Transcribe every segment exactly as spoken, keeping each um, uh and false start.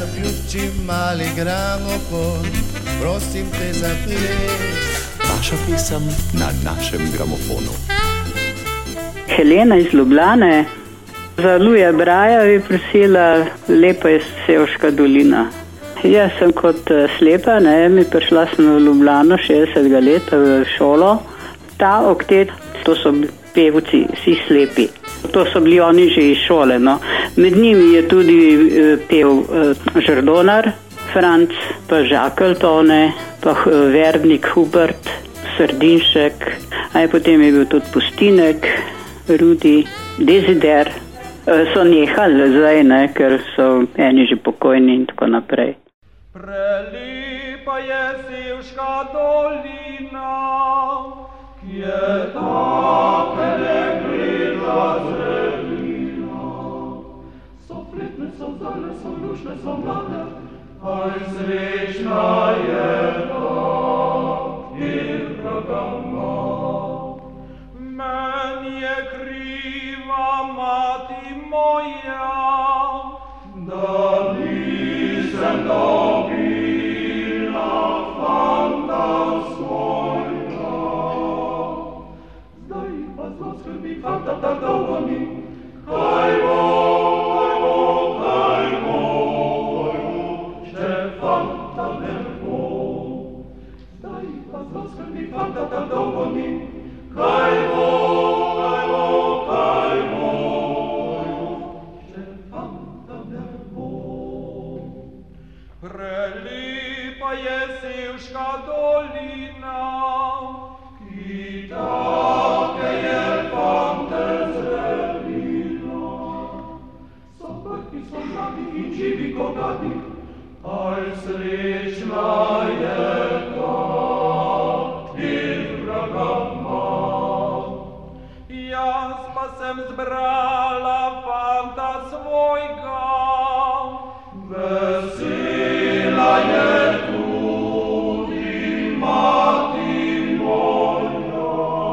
Zaključi mali gramofon, prosim te za ples. Vaša pesem na našem gramofonu. Helena iz Ljubljane. Za Luja Braja bi prosila Lepa je Sevška dolina. Jaz sem kot slepa, ne, mi prišla sem v Ljubljano šestdesetega leta v šolo. Ta oktet, to so pevci, vsi slepi. To so bili oni že iz šole, no. Med njimi je tudi pev Žrdonar, Franc, pa Žakelj Tone, pa Verbnik Hubert, Srdinšek, a je potem je bil tudi Pustinek, Rudi, Dezider. So nehali zdaj, ne, ker so eni že pokojni in tako naprej. Prelepa je Sevška dolina, kjer takele gleda zelina. So fletne, so zale, so lušne, so mlade, aj srečna je ta in draga ma. Meni je kriva mati moja, da nisem dobila fanta svojega. Zdaj pa zelo skrbi fanta, tak dolgo ni. Kaj bo, kaj bo, kaj bo, kaj bo, če fanta ne bo. Zdaj pa zelo skrbi fanta, tak dolgo ni. Kaj bo, kaj bo, kaj bo, če fanta ne bo. Prelepa je Sevška dolina, ki take je fante zrelina. So prti, so mladi in živi kogati, aj srečna je ta in draga ma. Jaz pa sem zbrala fanta svojega, vesela je tudi mati moja.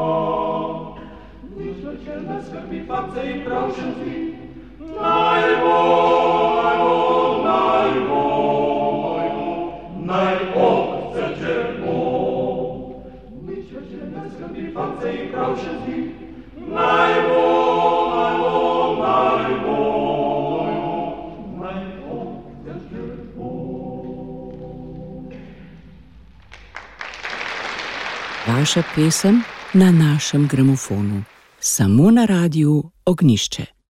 Nič več ne skrbi, fant se ji prav še zdi, naj bo, naj bo, naj bo, naj bo, naj okce če bo. Nič več ne skrbi, fant se ji prav še zdi, naj bo, naj bo, naj bo, naj okce če bo. Vaša pesem na našem gramofonu. Samo na radiu Ognjišče.